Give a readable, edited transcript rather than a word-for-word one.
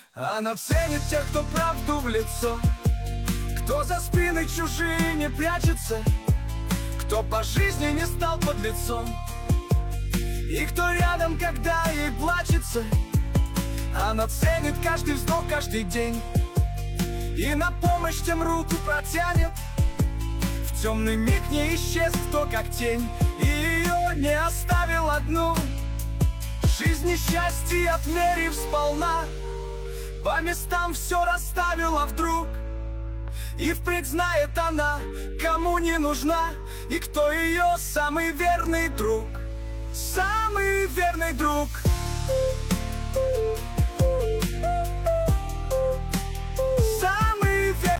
Она ценит тех, кто правду в лицо, кто за спиной чужие не прячется, кто по жизни не стал подлецом, и кто рядом, когда ей плачется. Она ценит каждый вздох, каждый день, и на помощь тем руку протянет. В темный миг не исчез кто как тень, и ее не оставил одну. Жизнь и счастье отмерив сполна, по местам все расставила вдруг. И впредь знает она, кому не нужна, и кто ее самый верный друг. Самый верный друг.